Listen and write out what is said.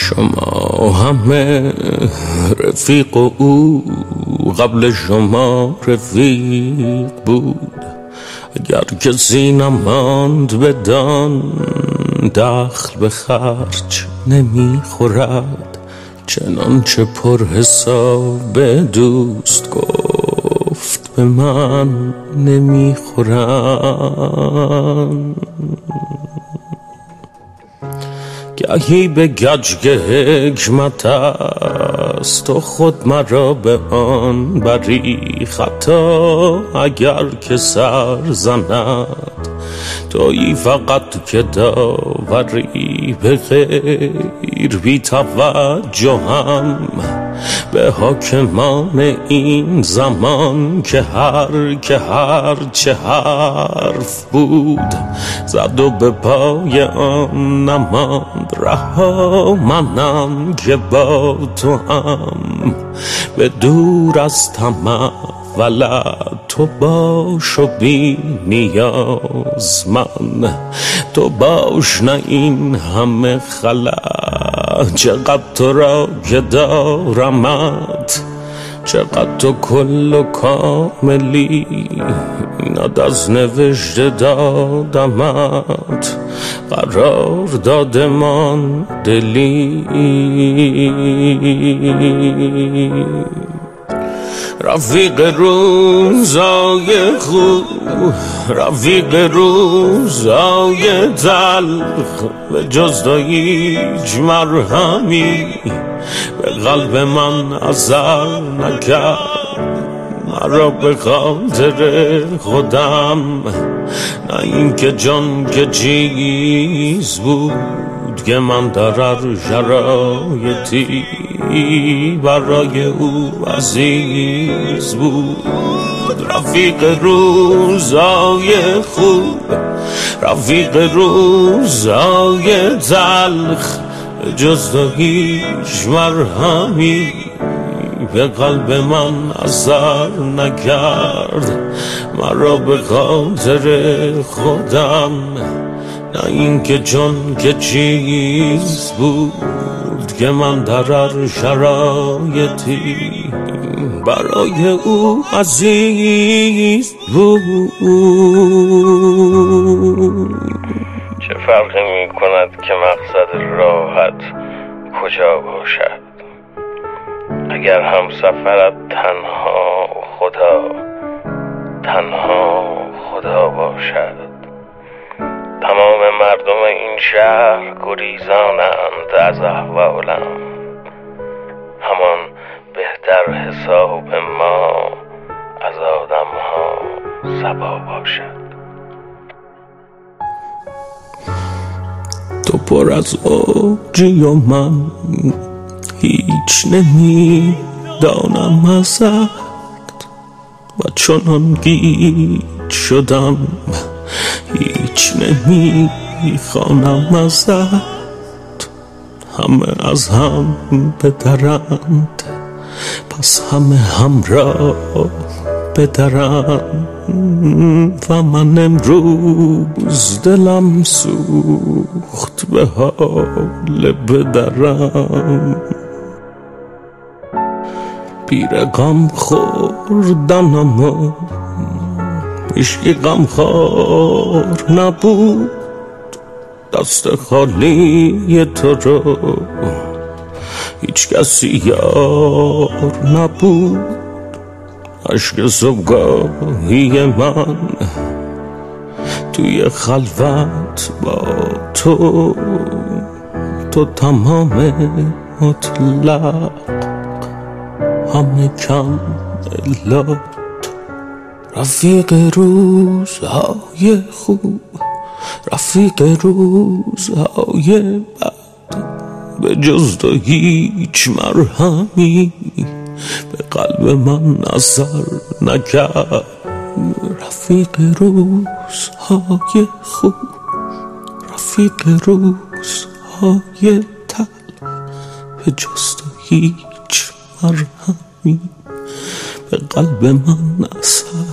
شما همه رفیق و او قبل شما رفیق بود. اگر کسی نماند بدان دخل به خرج نمیخورد، چنانچه پر حساب دوست گفت به من نمیخورن. گهی به گنج حکمت است و خود مرا به آن بری خطا. اگر که سر زند تویی فقط که داوری به غیر بی توجهم به حاکمان این زمان که هر چه حرف بود زد و به پای آن نماند رها. منم که با تو هم به دور از طمع ولد تو باش و بی نیاز من تو باش، نه این همه خلأ. چقدر تو را که دارمت، چقدر تو کل و کاملی، ایناد از نوشته دادمت قرار دادمان دلی. رفیق روزای خوب، رفیق روزای تلخ، به جز تو هیچ مرهمی به قلب من اثر نکرد. مرا به خاطر خودم، نه این که جان که چیز بود که من در هر شرایطی برای او عزیز بود. رفیق روزای خوب، رفیق روزای تلخ، جز تو هیچ مرهمی به قلب من اثر نکرد. مرا به خاطر خودم، نه این که جان که چیز بود که من در هر شرایطی برای او عزیز بود. چه فرقی می کند که مقصد راحت کجا باشد، اگر هم سفرت تنها خدا باشد. تمام مردم این شهر گریزانند از احوالم، همان بهتر حساب ما از آدم ها صبا باشد. تو پر از اوجی و من هیچ نمیدانم ازت، و چنان گیج شدم هیچ نمیخوانم ازت. همه از هم بدرند، پس همه همراه بدرند، و من امروز دلم سوخت به حال بدرم. پیر غم خوردنم و هیچکی غمخوار نبود، دست خالی تو رو هیچ کسی یار نبود. عشق صبحگاهی من توی خلوت با تو تمام مطلق، همه کم الا رفیق روزهای خوب، رفیق روزهای بد، به جز تو هیچ مرهمی به قلب من اثر نکرد. رفیق روزهای خوب، رفیق روزهای تلخ، به جز تو هیچ مرهمی به قلب من اثر